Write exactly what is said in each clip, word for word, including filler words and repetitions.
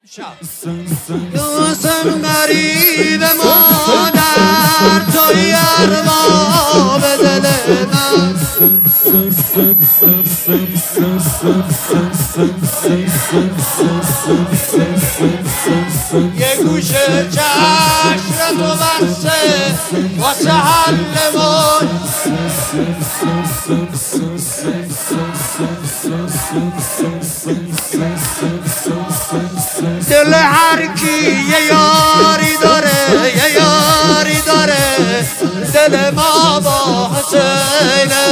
دوستم غریب مادر توی ارباب دل من یه گوشه چشم تو بسته واسه حلمون دل هر کی یه یاری داره یه یاری داره دل ما با حسینه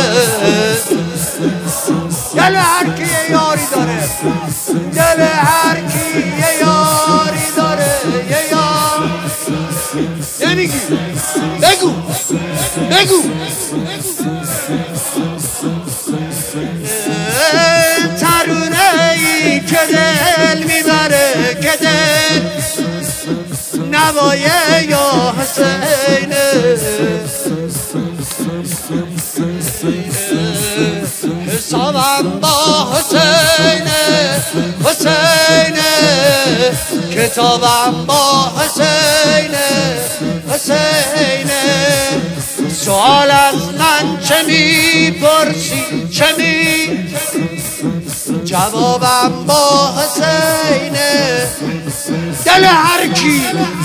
دل هر کی یه یاری داره دل هر کی یه یاری داره یه یار نمیگی بگو بگو ترونه ای که دل میبره که دل نوایه یا حسینه حسابم با حسینه حسینه کتابم با حسینه حسینه سوال از من چه میپرسی چه می جوابم با حسینه دل هر کی